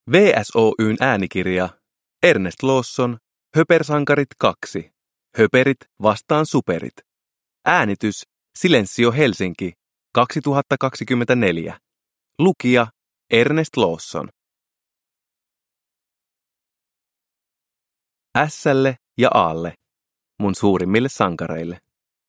VSOY:n äänikirja Ernest Lawson, Höpersankarit 2. Höperit vastaan superit. Äänitys Silensio Helsinki 2024. Lukija Ernest Lawson. Ässälle ja Aalle, mun suurimmille sankareille.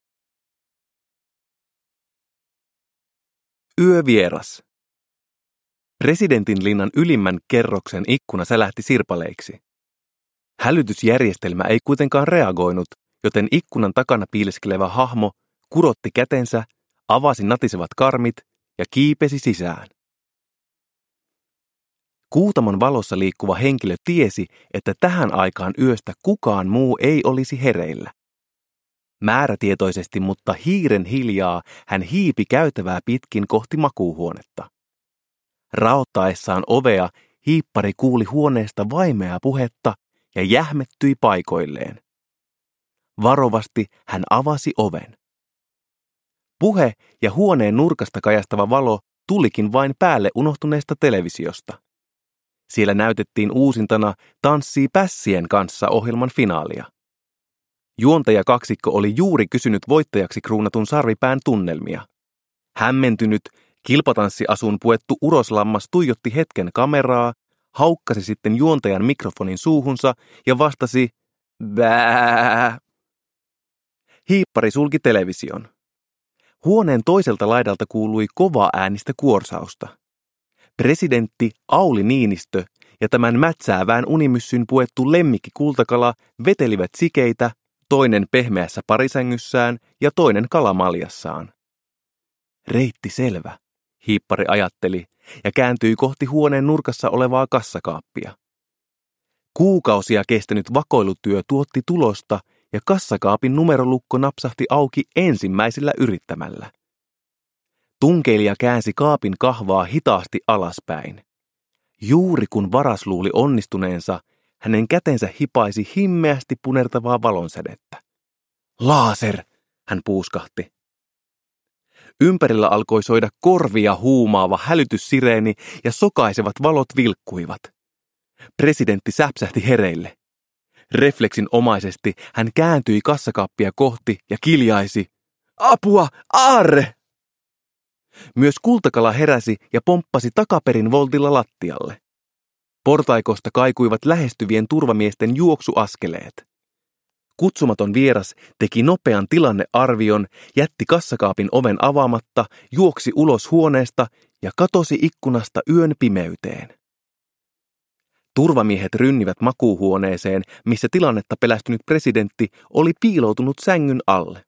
Yövieras. Presidentinlinnan ylimmän kerroksen ikkuna sälähti sirpaleiksi. Hälytysjärjestelmä ei kuitenkaan reagoinut, joten ikkunan takana piileskelevä hahmo kurotti kätensä, avasi natisevat karmit ja kiipesi sisään. Kuutamon valossa liikkuva henkilö tiesi, että tähän aikaan yöstä kukaan muu ei olisi hereillä. Määrätietoisesti, mutta hiiren hiljaa hän hiipi käytävää pitkin kohti makuuhuonetta. Raottaessaan ovea hiippari kuuli huoneesta vaimeaa puhetta ja jähmettyi paikoilleen. Varovasti hän avasi oven. Puhe ja huoneen nurkasta kajastava valo tulikin vain päälle unohtuneesta televisiosta. Siellä näytettiin uusintana Tanssii pässien kanssa -ohjelman finaalia. Juontajakaksikko oli juuri kysynyt voittajaksi kruunatun sarvipään tunnelmia. Hämmentynyt, kilpatanssiasuun puettu uroslammas tuijotti hetken kameraa, haukkasi sitten juontajan mikrofonin suuhunsa ja vastasi "Bää". Hiippari sulki television. Huoneen toiselta laidalta kuului kovaa äänistä kuorsausta. Presidentti Auli Niinistö ja tämän mätsäävään unimyssyn puettu lemmikki kultakala vetelivät sikeitä, toinen pehmeässä parisängyssään ja toinen kalamaljassaan. Reitti selvä, hiippari ajatteli ja kääntyi kohti huoneen nurkassa olevaa kassakaappia. Kuukausia kestänyt vakoilutyö tuotti tulosta ja kassakaapin numerolukko napsahti auki ensimmäisellä yrittämällä. Tunkeilija käänsi kaapin kahvaa hitaasti alaspäin. Juuri kun varas luuli onnistuneensa, hänen kätensä hipaisi himmeästi punertavaa valonsädettä. "Laaser!" hän puuskahti. Ympärillä alkoi soida korvia huumaava hälytyssireeni ja sokaisevat valot vilkkuivat. Presidentti säpsähti hereille. Refleksinomaisesti hän kääntyi kassakaappia kohti ja kiljaisi, "Apua, aarre!" Myös kultakala heräsi ja pomppasi takaperin voltilla lattialle. Portaikosta kaikuivat lähestyvien turvamiesten juoksuaskeleet. Kutsumaton vieras teki nopean tilannearvion, jätti kassakaapin oven avaamatta, juoksi ulos huoneesta ja katosi ikkunasta yön pimeyteen. Turvamiehet rynnivät makuuhuoneeseen, missä tilannetta pelästynyt presidentti oli piiloutunut sängyn alle.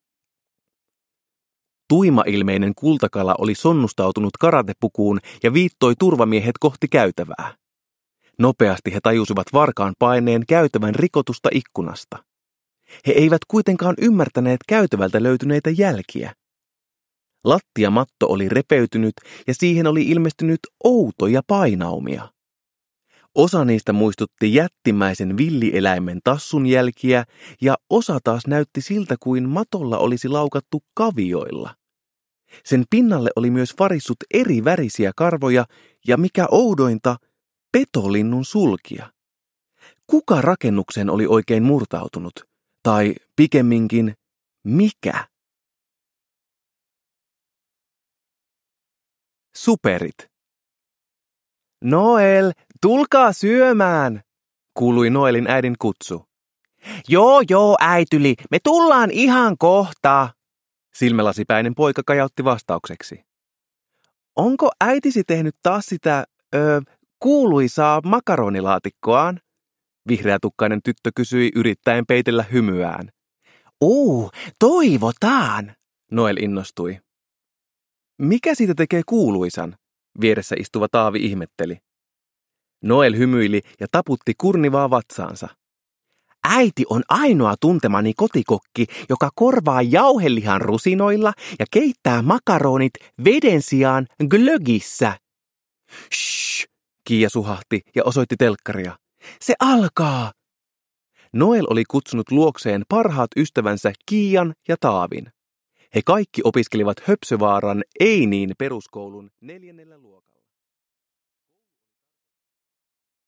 Tuimailmeinen kultakala oli sonnustautunut karatepukuun ja viittoi turvamiehet kohti käytävää. Nopeasti he tajusivat varkaan paineen käytävän rikotusta ikkunasta. He eivät kuitenkaan ymmärtäneet käytävältä löytyneitä jälkiä. Lattiamatto oli repeytynyt ja siihen oli ilmestynyt outoja painaumia. Osa niistä muistutti jättimäisen villieläimen tassun jälkiä ja osa taas näytti siltä kuin matolla olisi laukattu kavioilla. Sen pinnalle oli myös varissut eri värisiä karvoja ja mikä oudointa, petolinnun sulkia. Kuka rakennukseen oli oikein murtautunut? Tai pikemminkin, mikä? Superit. "Noel, tulkaa syömään!" kuului Noelin äidin kutsu. Joo, äityli, me tullaan ihan kohta!" silmälasipäinen poika kajautti vastaukseksi. "Onko äitisi tehnyt taas sitä, kuuluisaa makaronilaatikkoaan?" Vihreätukkainen tyttö kysyi yrittäen peitellä hymyään. Toivotaan!" Noel innostui. "Mikä siitä tekee kuuluisan?" vieressä istuva Taavi ihmetteli. Noel hymyili ja taputti kurnivaa vatsaansa. "Äiti on ainoa tuntemani kotikokki, joka korvaa jauhelihan rusinoilla ja keittää makaronit veden sijaan glögissä." "Shh!" Kiia suhahti ja osoitti telkkaria. "Se alkaa!" Noel oli kutsunut luokseen parhaat ystävänsä Kiian ja Taavin. He kaikki opiskelivat Höpsövaaran ei niin peruskoulun 4. luokalla.